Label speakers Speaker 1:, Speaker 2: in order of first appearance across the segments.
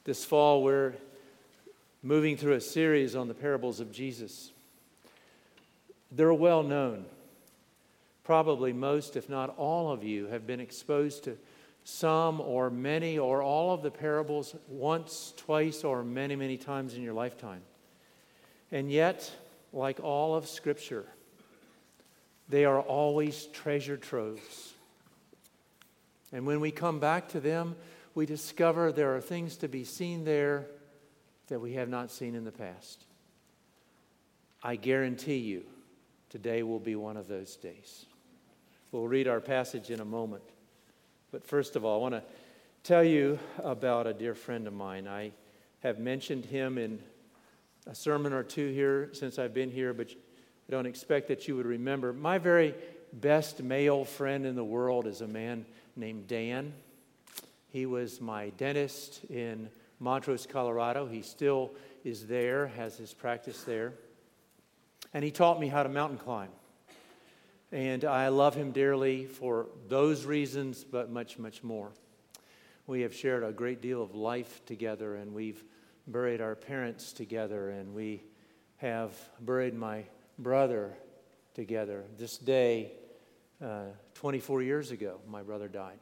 Speaker 1: This fall, we're moving through a series on the parables of Jesus. They're well known. Probably most, if not all of you, have been exposed to some or many or all of the parables once, twice, or many, many times in your lifetime. And yet, like all of Scripture, they are always treasure troves. And when we come back to them, we discover there are things to be seen there that we have not seen in the past. I guarantee you, today will be one of those days. We'll read our passage in a moment. But first of all, I want to tell you about a dear friend of mine. I have mentioned him in a sermon or two here since I've been here, but I don't expect that you would remember. My very best male friend in the world is a man named Dan. He was my dentist in Montrose, Colorado. He still is there, has his practice there. And he taught me how to mountain climb. And I love him dearly for those reasons, but much, much more. We have shared a great deal of life together, and we've buried our parents together, and we have buried my brother together. This day, 24 years ago, my brother died.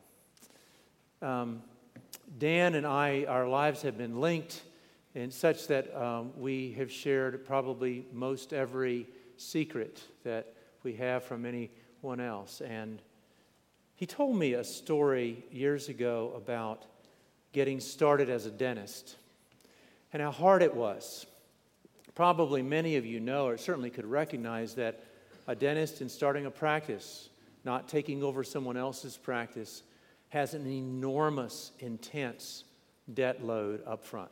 Speaker 1: Dan and I, our lives have been linked in such that we have shared probably most every secret that we have from anyone else. And he told me a story years ago about getting started as a dentist and how hard it was. Probably many of you know, or certainly could recognize, that a dentist in starting a practice, not taking over someone else's practice, has an enormous, intense debt load up front.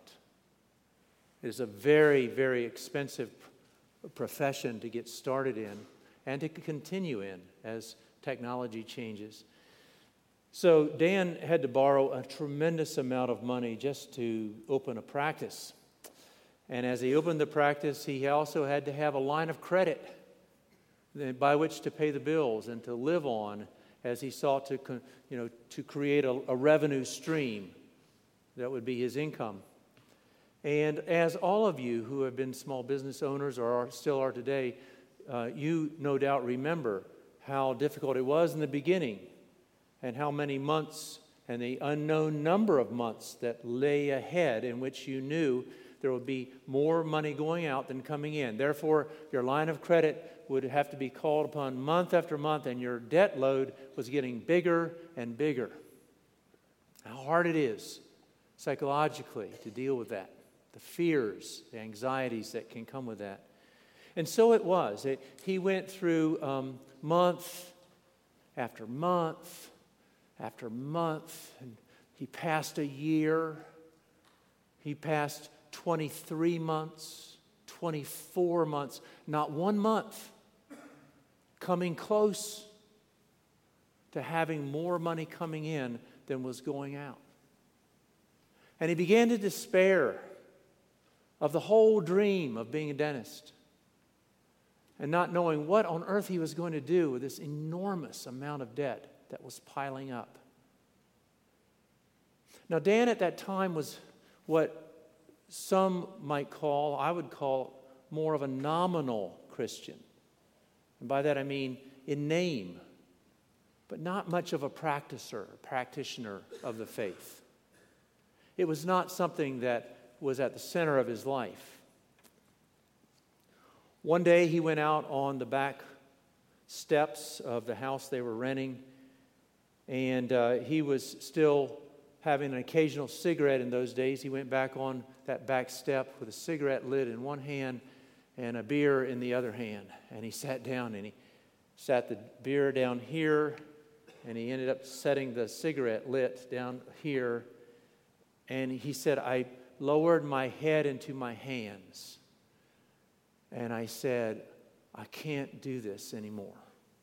Speaker 1: It is a very, very expensive profession to get started in and to continue in as technology changes. So Dan had to borrow a tremendous amount of money just to open a practice. And as he opened the practice, he also had to have a line of credit by which to pay the bills and to live on as he sought to create a revenue stream that would be his income. And as all of you who have been small business owners or still are today, you no doubt remember how difficult it was in the beginning and how many months and the unknown number of months that lay ahead in which you knew there would be more money going out than coming in. Therefore, your line of credit would have to be called upon month after month, and your debt load was getting bigger and bigger. How hard it is psychologically to deal with that, the fears, the anxieties that can come with that. And so it was. He went through month after month after month, and he passed a year. He passed 23 months, 24 months, not one month coming close to having more money coming in than was going out. And he began to despair of the whole dream of being a dentist and not knowing what on earth he was going to do with this enormous amount of debt that was piling up. Now, Dan at that time was what some might call, I would call, more of a nominal Christian. And by that I mean in name, but not much of a practitioner of the faith. It was not something that was at the center of his life. One day he went out on the back steps of the house they were renting, and he was still having an occasional cigarette in those days. He went back on that back step with a cigarette lid in one hand and a beer in the other hand. And he sat down and he sat the beer down here, and he ended up setting the cigarette lit down here. And he said, I lowered my head into my hands. And I said, I can't do this anymore.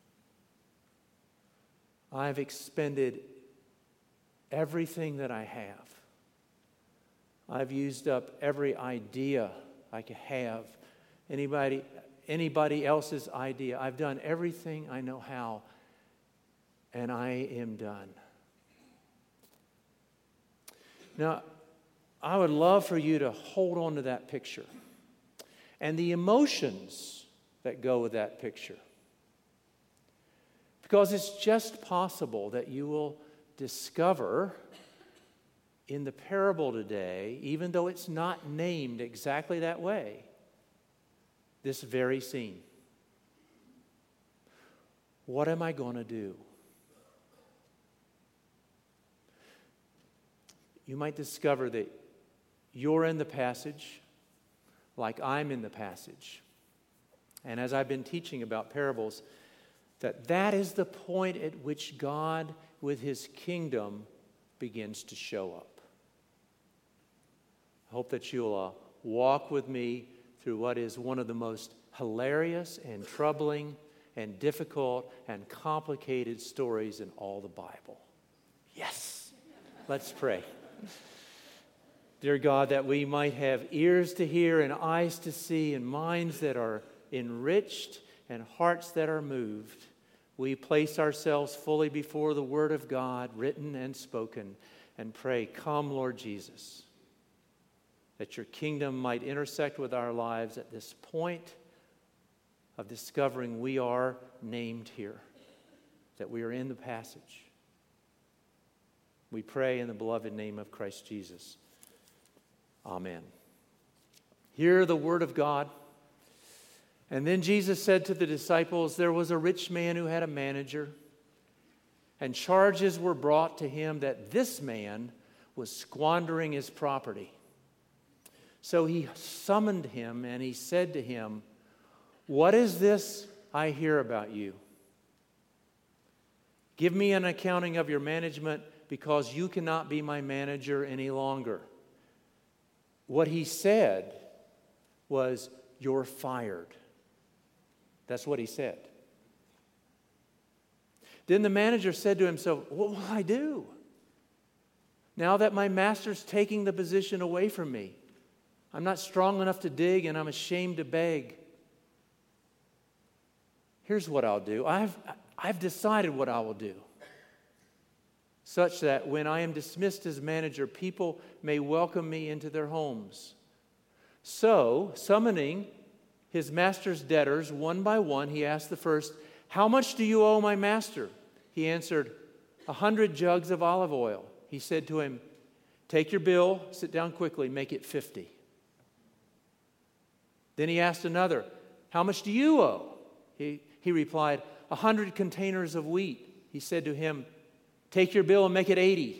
Speaker 1: I've expended everything that I have. I've used up every idea I could have. Anybody else's idea. I've done everything I know how, and I am done. Now, I would love for you to hold on to that picture and the emotions that go with that picture. Because it's just possible that you will discover in the parable today, even though it's not named exactly that way, this very scene. What am I going to do? You might discover that you're in the passage like I'm in the passage. And as I've been teaching about parables, that is the point at which God, with His kingdom, begins to show up. I hope that you'll walk with me through what is one of the most hilarious and troubling and difficult and complicated stories in all the Bible. Yes! Let's pray. Dear God, that we might have ears to hear and eyes to see and minds that are enriched and hearts that are moved, we place ourselves fully before the Word of God, written and spoken, and pray, come, Lord Jesus, that your kingdom might intersect with our lives at this point of discovering we are named here, that we are in the passage. We pray in the beloved name of Christ Jesus. Amen. Hear the word of God. And then Jesus said to the disciples, there was a rich man who had a manager, and charges were brought to him that this man was squandering his property. So he summoned him, and he said to him, what is this I hear about you? Give me an accounting of your management, because you cannot be my manager any longer. What he said was, you're fired. That's what he said. Then the manager said to himself, what will I do now that my master's taking the position away from me? I'm not strong enough to dig, and I'm ashamed to beg. Here's what I'll do. I've decided what I will do, such that when I am dismissed as manager, people may welcome me into their homes. So, summoning his master's debtors one by one, he asked the first, how much do you owe my master? He answered, 100 jugs of olive oil. He said to him, take your bill, sit down quickly, make it 50. Then he asked another, how much do you owe? He replied, 100 containers of wheat. He said to him, take your bill and make it 80.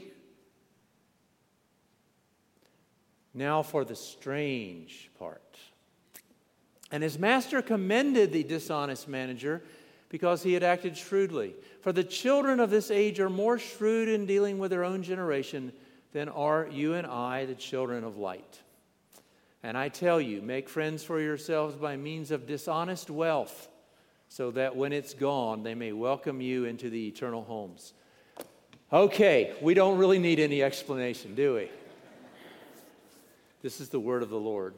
Speaker 1: Now for the strange part. And his master commended the dishonest manager because he had acted shrewdly. For the children of this age are more shrewd in dealing with their own generation than are you and I, the children of light. And I tell you, make friends for yourselves by means of dishonest wealth, so that when it's gone, they may welcome you into the eternal homes. Okay, we don't really need any explanation, do we? This is the word of the Lord.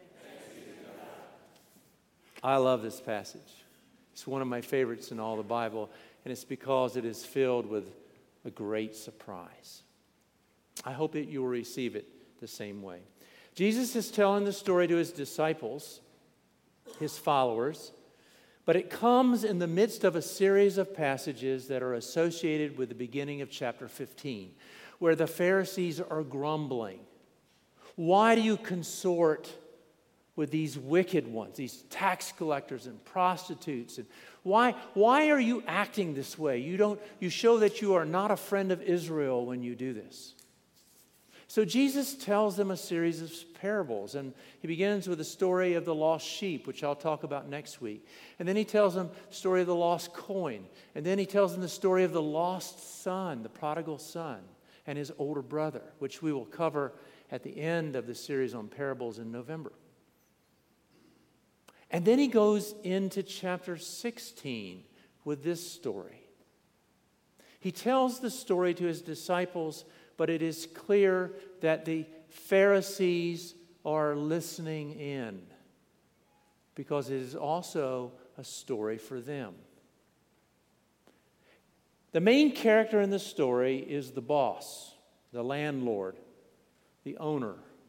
Speaker 1: I love this passage. It's one of my favorites in all the Bible, and it's because it is filled with a great surprise. I hope that you will receive it the same way. Jesus is telling the story to his disciples, his followers, but it comes in the midst of a series of passages that are associated with the beginning of chapter 15, where the Pharisees are grumbling. Why do you consort with these wicked ones, these tax collectors and prostitutes? And why are you acting this way? You show that you are not a friend of Israel when you do this. So Jesus tells them a series of parables, and he begins with the story of the lost sheep, which I'll talk about next week. And then he tells them the story of the lost coin. And then he tells them the story of the lost son, the prodigal son, and his older brother, which we will cover at the end of the series on parables in November. And then he goes into chapter 16 with this story. He tells the story to his disciples, but it is clear that the Pharisees are listening in, because it is also a story for them. The main character in the story is the boss, the landlord, the owner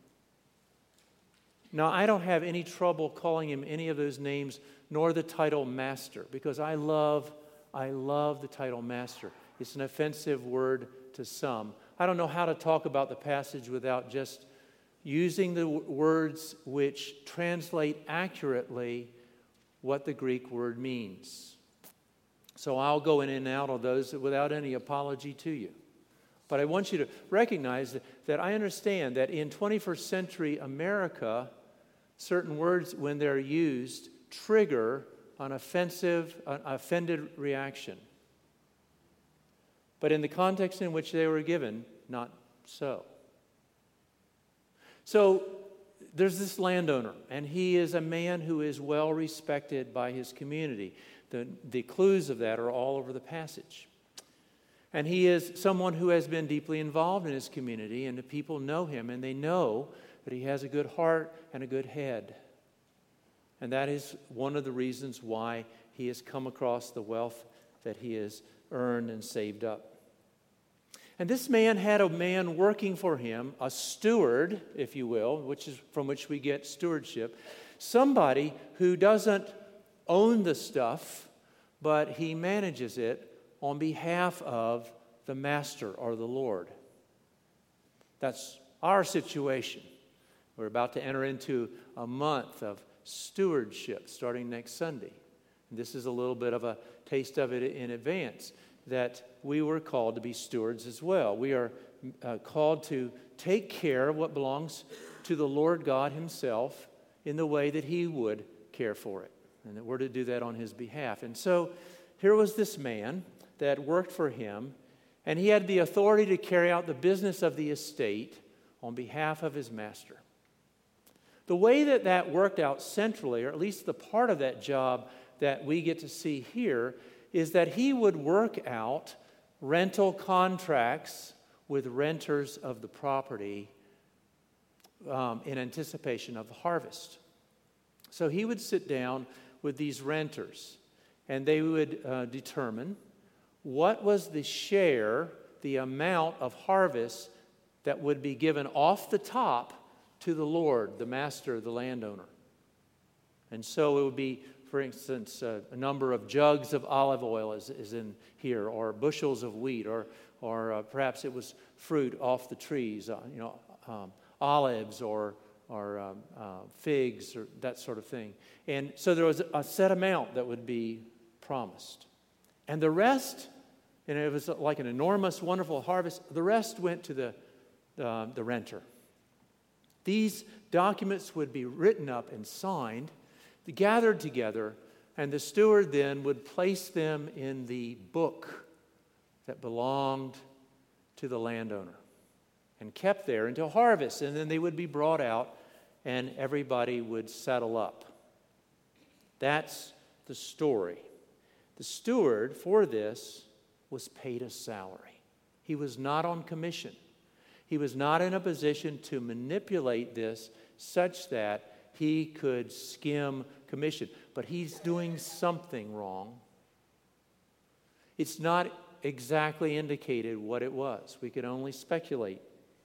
Speaker 1: Now, I don't have any trouble calling him any of those names, nor the title master, because I love the title master. It's an offensive word to some. I don't know how to talk about the passage without just using the words which translate accurately what the Greek word means. So I'll go in and out of those without any apology to you. But I want you to recognize that I understand that in 21st century America, certain words, when they're used, trigger an offended reaction. But in the context in which they were given, not so. So there's this landowner, and he is a man who is well respected by his community. The clues of that are all over the passage. And he is someone who has been deeply involved in his community, and the people know him, and they know that he has a good heart and a good head. And that is one of the reasons why he has come across the wealth that he has earned and saved up. And this man had a man working for him, a steward, if you will, which is from which we get stewardship, somebody who doesn't own the stuff, but he manages it on behalf of the master or the Lord. That's our situation. We're about to enter into a month of stewardship starting next Sunday. And this is a little bit of a taste of it in advance, that we were called to be stewards as well. We are called to take care of what belongs to the Lord God himself in the way that he would care for it, and that we're to do that on his behalf. And so here was this man that worked for him, and he had the authority to carry out the business of the estate on behalf of his master. The way that worked out centrally, or at least the part of that job that we get to see here, is that he would work out rental contracts with renters of the property in anticipation of the harvest. So he would sit down with these renters, and they would determine what was the share, the amount of harvest that would be given off the top to the Lord, the master, the landowner. And so it would be, for instance, a number of jugs of olive oil is in here, or bushels of wheat, or perhaps it was fruit off the trees, olives or figs, or that sort of thing. And so there was a set amount that would be promised. And the rest, and it was like an enormous, wonderful harvest, the rest went to the renter. These documents would be written up and signed, gathered together, and the steward then would place them in the book that belonged to the landowner and kept there until harvest, and then they would be brought out and everybody would settle up. That's the story. The steward for this was paid a salary. He was not on commission. He was not in a position to manipulate this such that he could skim commission. But he's doing something wrong. It's not exactly indicated what it was. We could only speculate.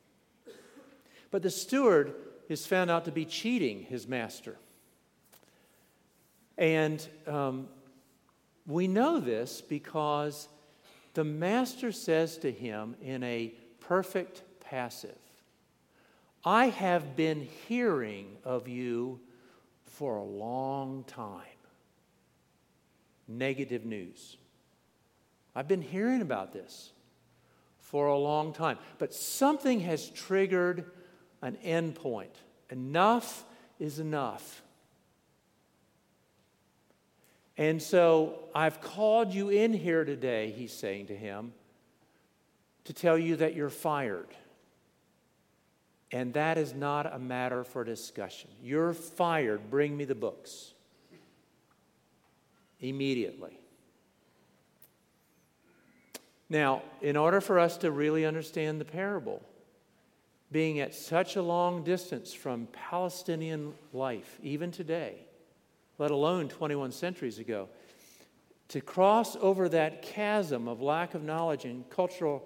Speaker 1: But the steward is found out to be cheating his master. And we know this because the master says to him in a perfect passive, "I have been hearing of you for a long time." Negative news. I've been hearing about this for a long time. But something has triggered an end point. Enough is enough. And so I've called you in here today, he's saying to him, to tell you that you're fired. And that is not a matter for discussion. You're fired. Bring me the books. Immediately. Now, in order for us to really understand the parable, being at such a long distance from Palestinian life, even today, let alone 21 centuries ago, to cross over that chasm of lack of knowledge and cultural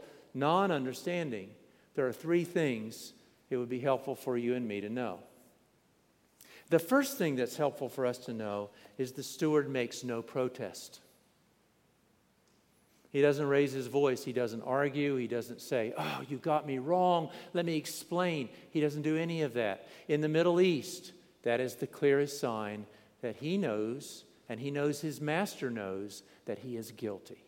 Speaker 1: non-understanding, there are three things it would be helpful for you and me to know. The first thing that's helpful for us to know is the steward makes no protest. He doesn't raise his voice. He doesn't argue. He doesn't say, "Oh, you got me wrong. Let me explain." He doesn't do any of that. In the Middle East, that is the clearest sign that he knows, and he knows his master knows, that he is guilty.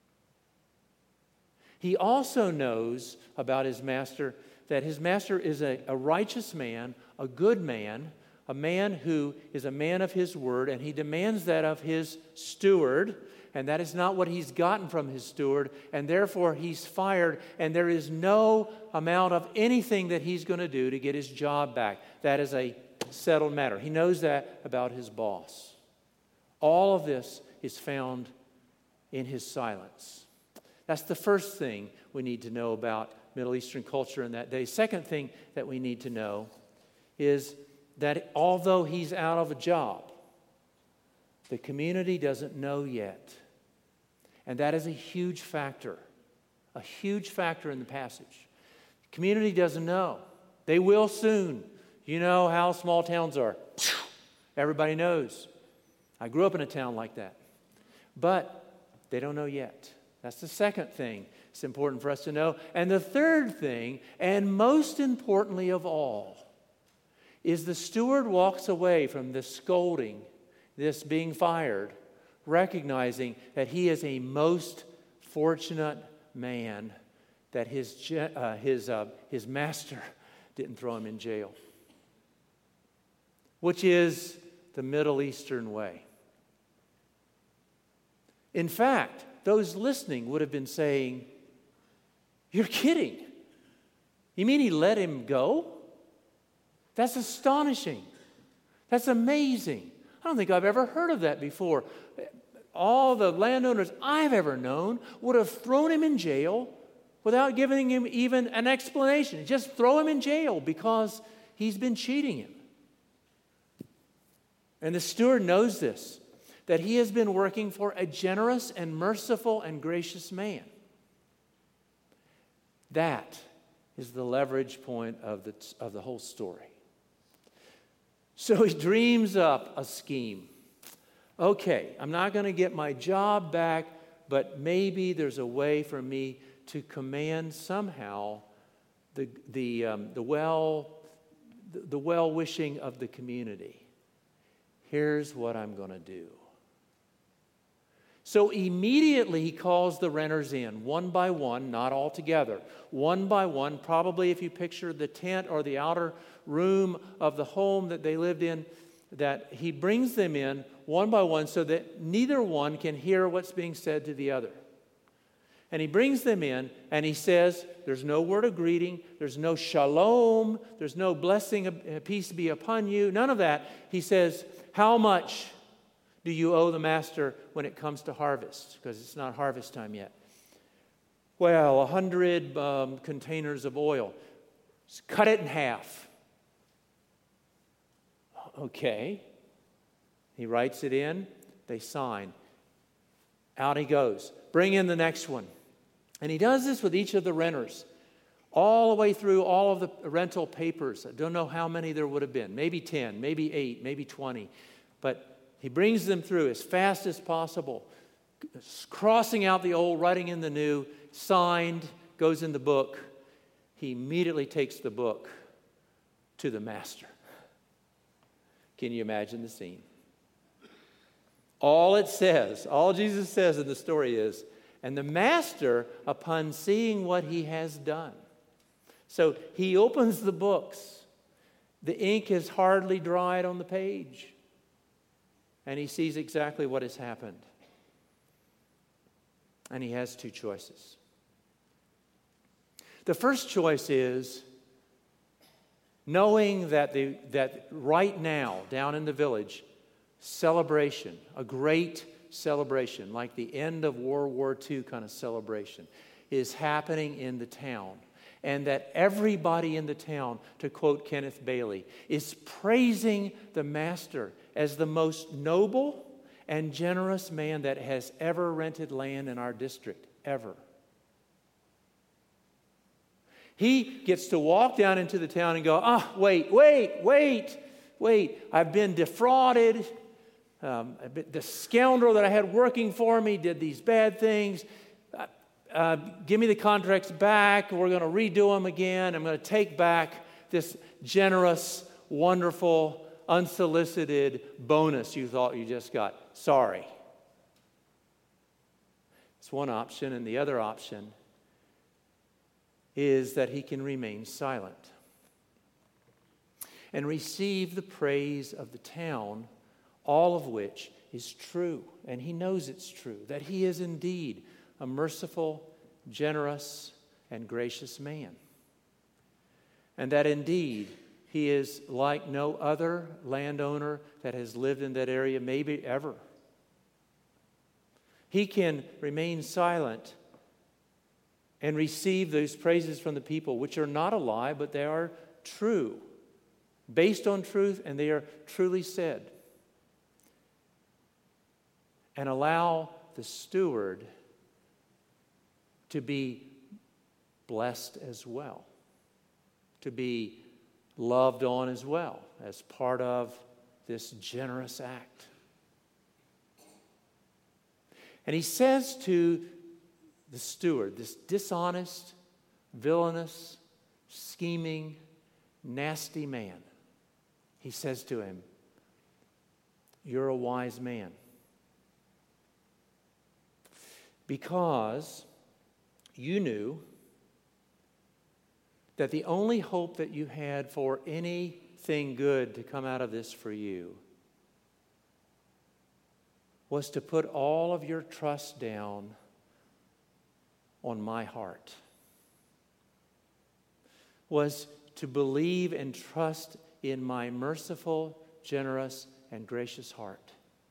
Speaker 1: He also knows about his master that his master is a righteous man, a good man, a man who is a man of his word, and he demands that of his steward, and that is not what he's gotten from his steward, and therefore he's fired, and there is no amount of anything that he's going to do to get his job back. That is a settled matter. He knows that about his boss. All of this is found in his silence. That's the first thing we need to know about Middle Eastern culture in that day. Second thing that we need to know is that although he's out of a job, the community doesn't know yet. And that is a huge factor in the passage. The community doesn't know. They will soon. You know how small towns are. Everybody knows. I grew up in a town like that. But they don't know yet. That's the second thing it's important for us to know. And the third thing, and most importantly of all, is the steward walks away from this scolding, this being fired, recognizing that he is a most fortunate man that his master didn't throw him in jail, which is the Middle Eastern way. In fact, those listening would have been saying, "You're kidding. You mean he let him go? That's astonishing. That's amazing. I don't think I've ever heard of that before." All the landowners I've ever known would have thrown him in jail without giving him even an explanation. Just throw him in jail because he's been cheating him. And the steward knows this, that he has been working for a generous and merciful and gracious man. That is the leverage point of the whole story. So he dreams up a scheme. Okay, I'm not going to get my job back, but maybe there's a way for me to command somehow the well-wishing of the community. Here's what I'm going to do. So immediately he calls the renters in, one by one, not all together. One by one, probably if you picture the tent or the outer room of the home that they lived in, that he brings them in one by one so that neither one can hear what's being said to the other. And he brings them in and he says, there's no word of greeting, there's no shalom, there's no blessing of peace be upon you, none of that. He says, how much do you owe the master when it comes to harvest? Because it's not harvest time yet. Well, 100 containers of oil. Just cut it in half. Okay. He writes it in. They sign. Out he goes. Bring in the next one. And he does this with each of the renters. All the way through all of the rental papers. I don't know how many there would have been. Maybe 10, maybe 8, maybe 20. But he brings them through as fast as possible, crossing out the old, writing in the new, signed, goes in the book. He immediately takes the book to the master. Can you imagine the scene? All Jesus says in the story is, and the master, upon seeing what he has done. So he opens the books. The ink has hardly dried on the page. And he sees exactly what has happened. And he has two choices. The first choice is knowing that right now, down in the village, celebration, a great celebration, like the end of World War II kind of celebration, is happening in the town. And that everybody in the town, to quote Kenneth Bailey, is praising the master as the most noble and generous man that has ever rented land in our district, ever. He gets to walk down into the town and go, wait, wait, I've been defrauded. The scoundrel that I had working for me did these bad things. Give me the contracts back. We're going to redo them again. I'm going to take back this generous, wonderful, unsolicited bonus you thought you just got. Sorry. It's one option, and the other option is that he can remain silent and receive the praise of the town, all of which is true. And he knows it's true, that he is indeed a merciful, generous, and gracious man. And that indeed he is like no other landowner that has lived in that area, maybe ever. He can remain silent and receive those praises from the people, which are not a lie, but they are true, based on truth, and they are truly said. And allow the steward to be blessed as well, to be loved on as well, as part of this generous act. And he says to the steward, this dishonest, villainous, scheming, nasty man, he says to him, "You're a wise man. Because you knew that the only hope that you had for anything good to come out of this for you was to put all of your trust down on my heart, was to believe and trust in my merciful, generous, and gracious heart.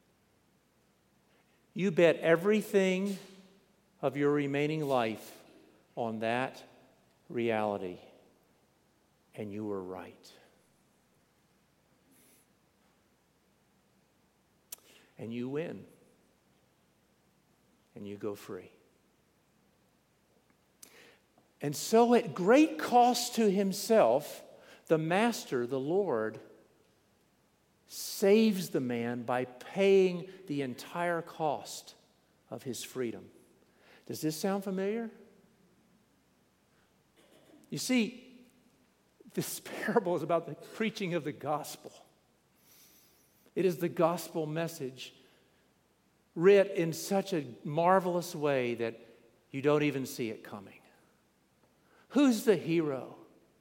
Speaker 1: You bet everything of your remaining life on that reality, and you were right. And you win, and you go free." And so at great cost to himself, the master, the Lord, saves the man by paying the entire cost of his freedom. Does this sound familiar? You see, this parable is about the preaching of the gospel. It is the gospel message writ in such a marvelous way that you don't even see it coming. Who's the hero?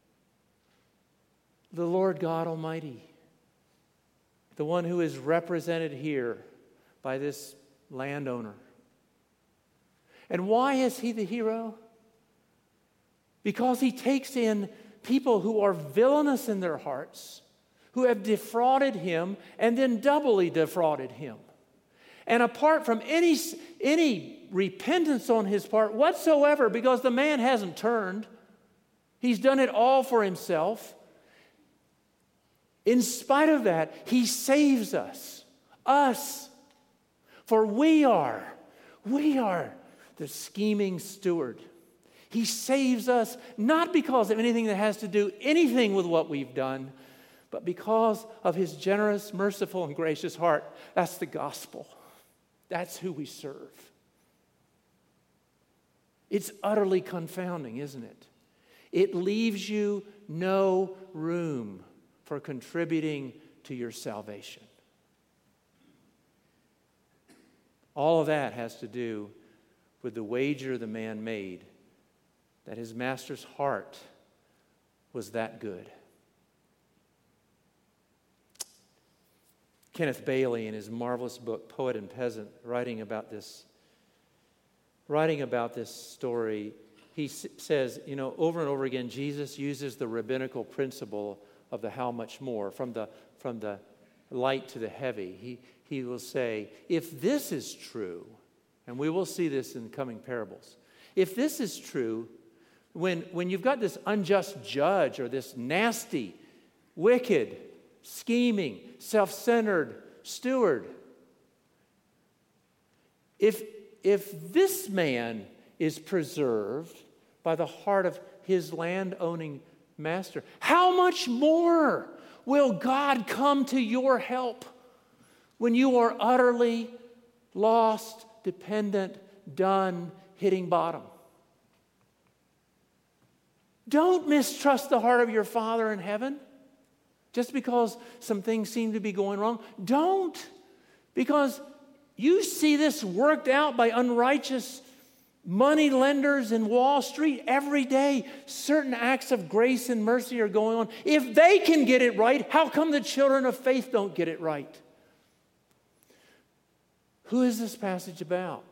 Speaker 1: The Lord God Almighty, the one who is represented here by this landowner. And why is he the hero? Because he takes in people who are villainous in their hearts, who have defrauded him and then doubly defrauded him. And apart from any repentance on his part whatsoever, because the man hasn't turned, he's done it all for himself. In spite of that, he saves us. For we are the scheming steward. He saves us not because of anything that has to do anything with what we've done, but because of his generous, merciful, and gracious heart. That's the gospel. That's who we serve. It's utterly confounding, isn't it? It leaves you no room for contributing to your salvation. All of that has to do with the wager the man made, that his master's heart was that good. Kenneth Bailey, in his marvelous book, Poet and Peasant, writing about this story, he says, over and over again, Jesus uses the rabbinical principle of the how much more, from the light to the heavy. He will say, if this is true, and we will see this in coming parables, if this is true, when you've got this unjust judge or this nasty, wicked, scheming, self-centered steward, if this man is preserved by the heart of his land-owning master, how much more Will God come to your help when you are utterly lost, dependent, done, hitting bottom? Don't mistrust the heart of your Father in heaven just because some things seem to be going wrong. Don't, because you see this worked out by unrighteous money lenders in Wall Street every day. Certain acts of grace and mercy are going on. If they can get it right, how come the children of faith don't get it right? Who is this passage about?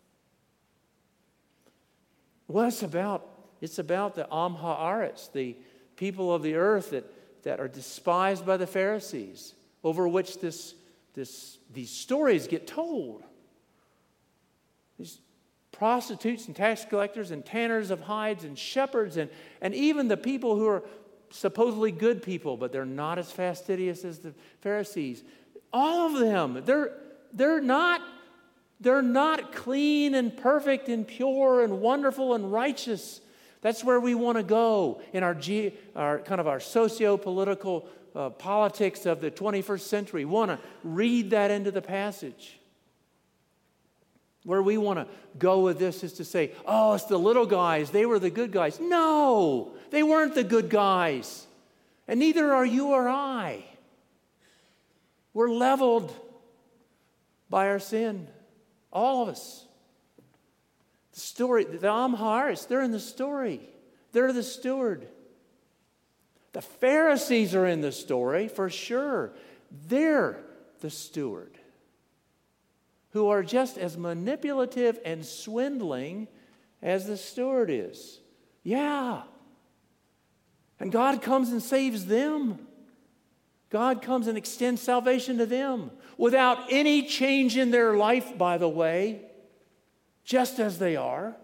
Speaker 1: Well, it's about the Am Haaretz, the people of the earth that are despised by the Pharisees, over which these stories get told. These prostitutes and tax collectors and tanners of hides and shepherds and even the people who are supposedly good people, but they're not as fastidious as the Pharisees. All of them, they're not clean and perfect and pure and wonderful and righteous. That's where we want to go in our socio-political politics of the 21st century. We want to read that into the passage. Where we want to go with this is to say, oh, it's the little guys. They were the good guys. No, they weren't the good guys. And neither are you or I. We're leveled by our sin. All of us. The story, the Am Haaretz, they're in the story. They're the steward. The Pharisees are in the story for sure. They're the steward, who are just as manipulative and swindling as the steward is. Yeah. And God comes and saves them. God comes and extends salvation to them without any change in their life, by the way, just as they are.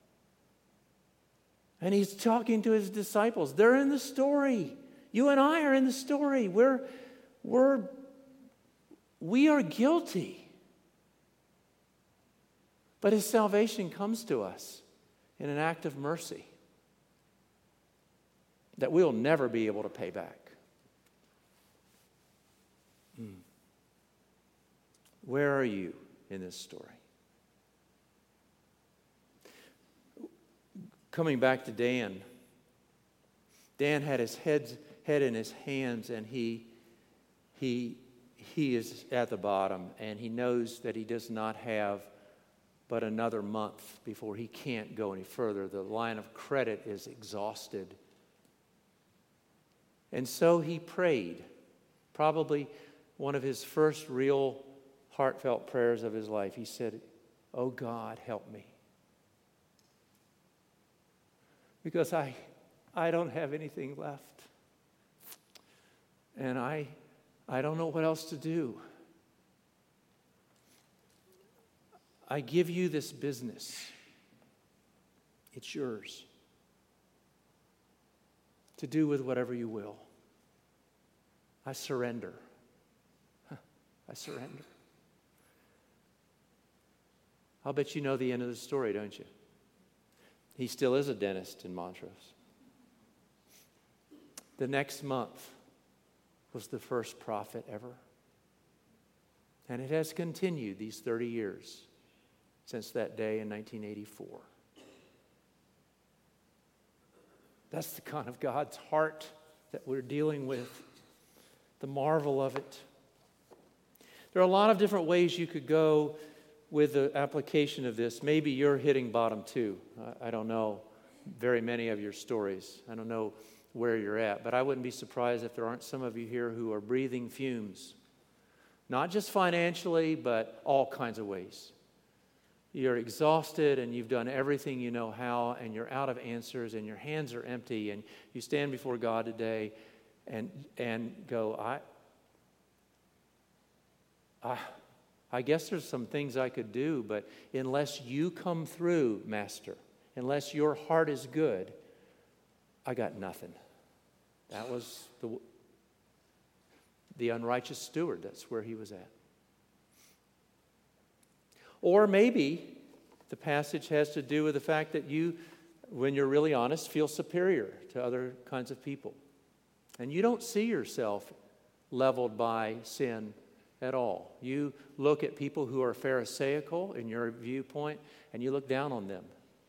Speaker 1: And he's talking to his disciples. They're in the story. You and I are in the story. We are guilty. But his salvation comes to us in an act of mercy that we'll never be able to pay back. Where are you in this story? Coming back to Dan. Dan had his head in his hands, and he is at the bottom, and he knows that he does not have but another month before he can't go any further. The line of credit is exhausted. And so he prayed, probably one of his first real heartfelt prayers of his life. He said, "Oh God, help me. Because I don't have anything left. And I don't know what else to do. I give you this business. It's yours to do with whatever you will. I surrender. I surrender." I'll bet you know the end of the story, don't you? He still is a dentist in Montrose. The next month was the first profit ever. And it has continued these 30 years since that day in 1984. That's the kind of God's heart that we're dealing with, the marvel of it. There are a lot of different ways you could go with the application of this. Maybe you're hitting bottom too. I don't know very many of your stories. I don't know where you're at, but I wouldn't be surprised if there aren't some of you here who are breathing fumes. Not just financially, but all kinds of ways. You're exhausted and you've done everything you know how, and you're out of answers and your hands are empty, and you stand before God today and go, I guess there's some things I could do, but unless you come through, Master, unless your heart is good, I got nothing. That was the unrighteous steward. That's where he was at. Or maybe the passage has to do with the fact that you, when you're really honest, feel superior to other kinds of people. And you don't see yourself leveled by sin at all. You look at people who are Pharisaical in your viewpoint, and you look down on them,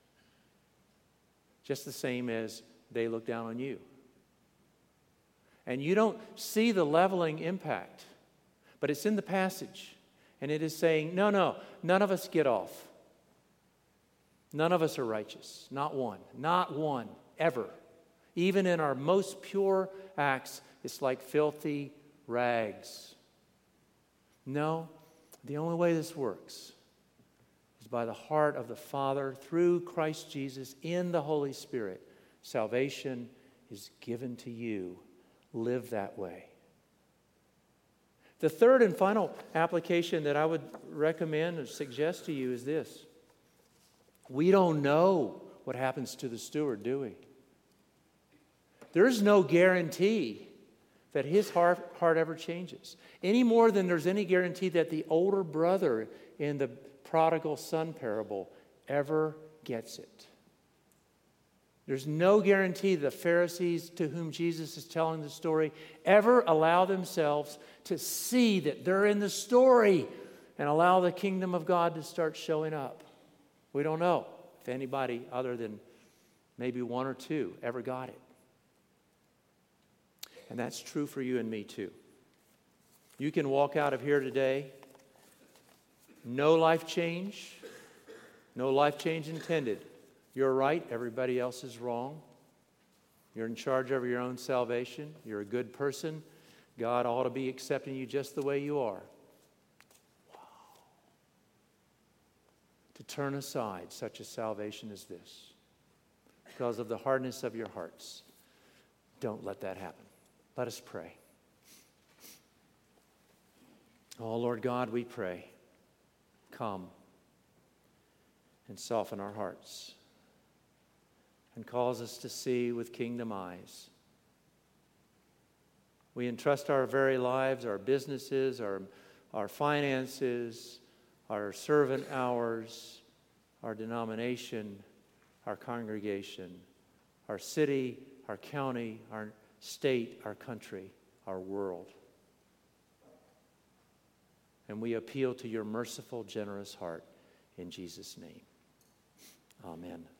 Speaker 1: just the same as they look down on you. And you don't see the leveling impact, but it's in the passage. And it is saying, no, none of us get off. None of us are righteous. Not one, ever. Even in our most pure acts, it's like filthy rags. No, the only way this works is by the heart of the Father through Christ Jesus in the Holy Spirit. Salvation is given to you. Live that way. The third and final application that I would recommend or suggest to you is this. We don't know what happens to the steward, do we? There's no guarantee that his heart ever changes, any more than there's any guarantee that the older brother in the prodigal son parable ever gets it. There's no guarantee the Pharisees to whom Jesus is telling the story ever allow themselves to see that they're in the story and allow the kingdom of God to start showing up. We don't know if anybody other than maybe one or two ever got it. And that's true for you and me too. You can walk out of here today, no life change intended. You're right, everybody else is wrong. You're in charge of your own salvation. You're a good person. God ought to be accepting you just the way you are. Wow. To turn aside such a salvation as this because of the hardness of your hearts. Don't let that happen. Let us pray. Oh, Lord God, we pray. Come and soften our hearts and cause us to see with kingdom eyes. We entrust our very lives, our businesses, our finances, our servant hours, our denomination, our congregation, our city, our county, our state, our country, our world. And we appeal to your merciful, generous heart in Jesus' name. Amen.